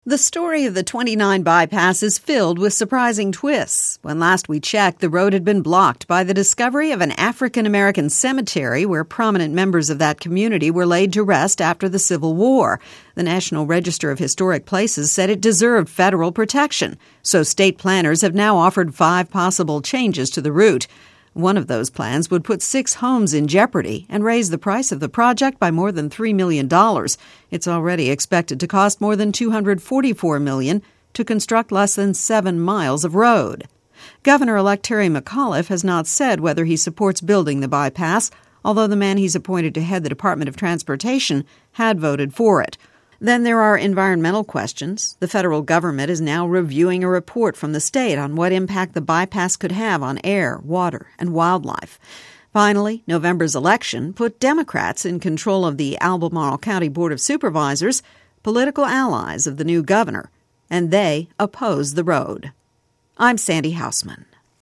The story of the 29 bypass is filled with surprising twists. When last we checked, the road had been blocked by the discovery of an African-American cemetery where prominent members of that community were laid to rest after the Civil War. The National Register of Historic Places said it deserved federal protection, so state planners have now offered 5 possible changes to the route. One of those plans would put 6 homes in jeopardy and raise the price of the project by more than $3 million. It's already expected to cost more than $244 million to construct less than 7 miles of road. Governor-elect Terry McAuliffe has not said whether he supports building the bypass, although the man he's appointed to head the Department of Transportation had voted for it. Then there are environmental questions. The federal government is now reviewing a report from the state on what impact the bypass could have on air, water, and wildlife. Finally, November's election put Democrats in control of the Albemarle County Board of Supervisors, political allies of the new governor, and they oppose the road. I'm Sandy Hausman.